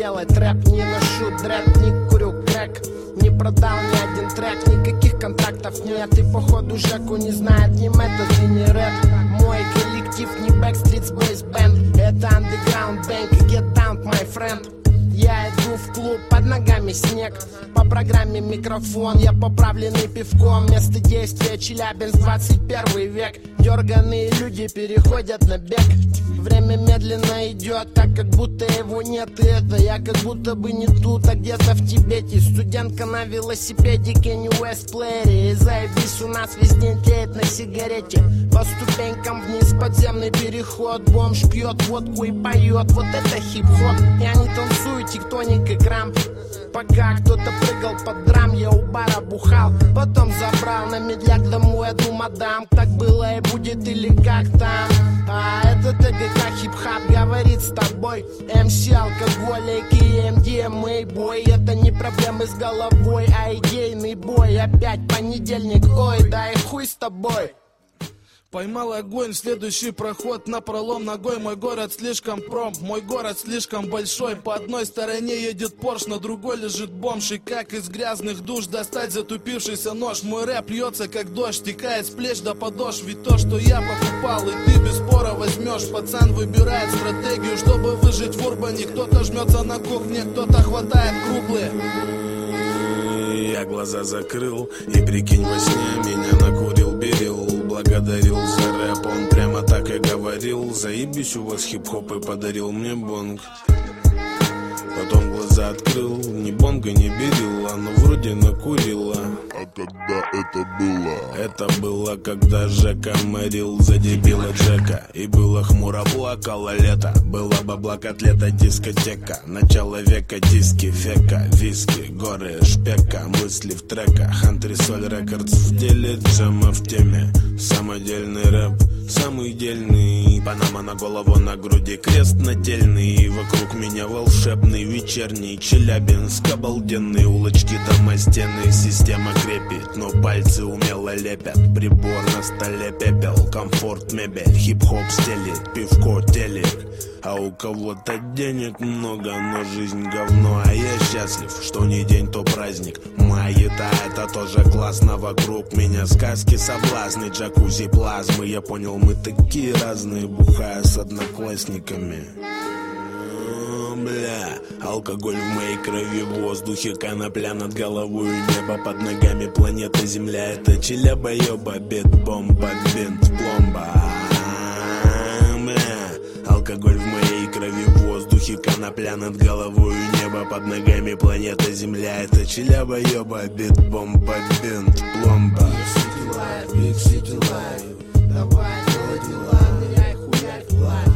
делать рэп. Не ношу дрэп, не курю крэк, не продал ни один трек, никаких контрактов нет. И походу Жеку не знает ни метод и ни рэп. Мой коллектив не Backstreet Boys Band, это Underground Bank. Get down, my friend. Я иду в клуб, под ногами снег. По программе микрофон, я поправленный пивком. Место действия Челябинск, 21 век. Дерганые люди переходят на бег. Время медленно идет, так как будто его нет. И это я как будто бы не тут, а где-то в Тибете. Студентка на велосипеде, Kanye West плеере. И заебись, у нас весь день тлеет на сигарете. По ступенькам вниз подземный переход. Бомж пьет водку и поет, вот это хип-хоп. Я не танцую, тектоник и крамп. Пока кто-то прыгал под драм, я у бара бухал. Потом забрал на медляк домой одну мадам. Так было и будет или как там. А это ТГК хип-хап говорит с тобой. МС, алкоголик и МДМА бой. Это не проблемы с головой, а идейный бой. Опять понедельник, ой, да и хуй с тобой. Поймал огонь, следующий проход на пролом ногой. Мой город слишком промп, мой город слишком большой. По одной стороне едет Порш, на другой лежит бомж. И как из грязных душ достать затупившийся нож? Мой рэп льется как дождь, стекает с плеч до подошв. Ведь то, что я покупал, и ты без спора возьмешь. Пацан выбирает стратегию, чтобы выжить в урбане. Кто-то жмется на кухне, кто-то хватает круглые. Я глаза закрыл, и прикинь, во сне меня накурил берил. Благодарил за рэп, он прямо так и говорил. Заебись, у вас хип-хоп, и подарил мне бонг. Потом глаза открыл, ни бонга не берила, но вроде накурила. А когда это было? Это было, когда Жека морил за дебила Джека. И было хмуро, плакало лето. Было бабла, котлета, дискотека. Начало века, диски, фека, виски, горы, шпека. Мысли в треках, антресоль рекордс в деле, джема в теме. Самодельный рэп, самый дельный. Панама на голову, на груди крест нательный. И вокруг меня волшебный вечерний Челябинск, обалденные улочки, дома, стены. Система крепит, но пальцы умело лепят. Прибор на столе, пепел, комфорт, мебель. Хип-хоп стелит, пивко, телек. А у кого-то денег много, но жизнь говно. А я счастлив, что не день, то праздник. Май-то это тоже классно. Вокруг меня сказки, соблазны, джакузи, плазмы. Я понял, мы такие разные, бухая с одноклассниками. Бля, алкоголь в моей крови, в воздухе конопля над головой, небо под ногами, планета Земля. Это Челяба-ёба, бит-бомба, бинт-пломба. Бля, алкоголь в моей крови, в воздухе конопля над головой, небо под ногами, планета Земля. Это Челяба-ёба, бит-бомба, бинт-пломба. Big City Life, давай делай дела, ныряй, хуярь, флай.